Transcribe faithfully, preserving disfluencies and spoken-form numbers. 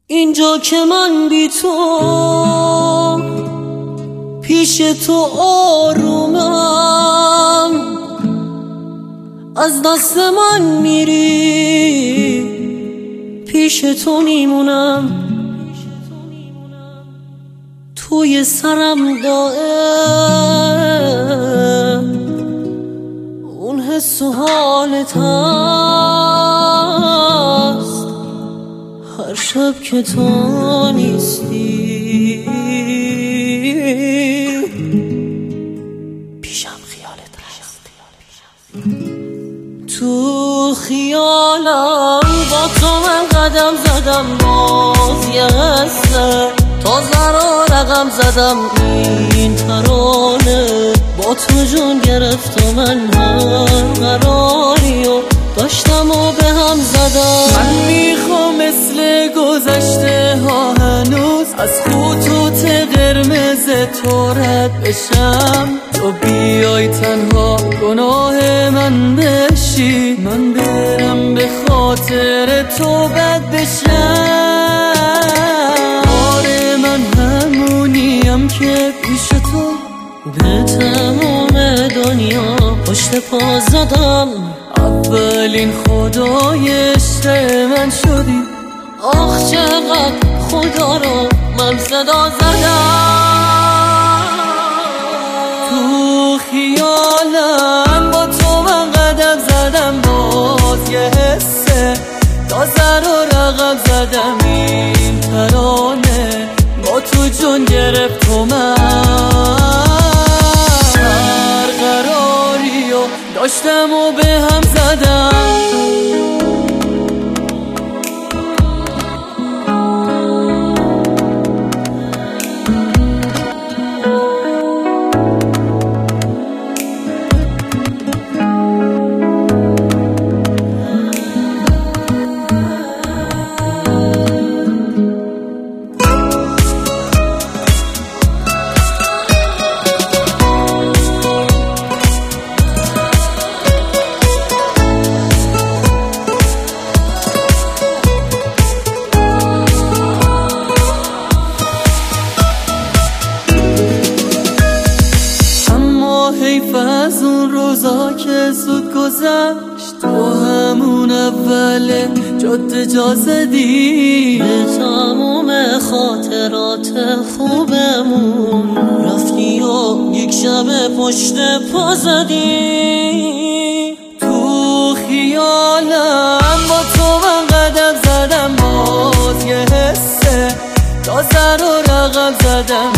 اینجا که من بی تو پیش تو آرومم، از دست من میری پیش تو میمونم. توی سرم دائم اون حس و حالت هست، هر شب که تو نیستی پیشم خیالت هست. تو خیالم با تو من قدم زدم، باز یه قصه تازه رو رقم زدم. این ترانه با تو جون گرفت و من هر قراری و داشتم و به هم زدم. من میخوام مثل گذشته ها هنوز از خطوط قرمز تو رد بشم. تو بیای تنها گناه من بشی، من برم به خاطر تو بد بشم. آره من همونیم که پیش تو به تمام دنیا پشت پا زدم. اولین خدای عشق من شدی، آخ چقدر خدا رو من صدا زدم. تو خیالم با تو من قدم زدم، باز یه حسه تازه رو رقم زدم. این ترانه با تو جون گرفت و من هر قراری و داشتم و به هم زدم. حیف از اون روزا که زود گذشت، تو همون اول جاده جا زدی به تمام خاطرات خوبمون رفتی و یک شب پشت پا زدی. تو خیالم با تو من قدم زدم، باز یه حسه تازه رو رقم زدم.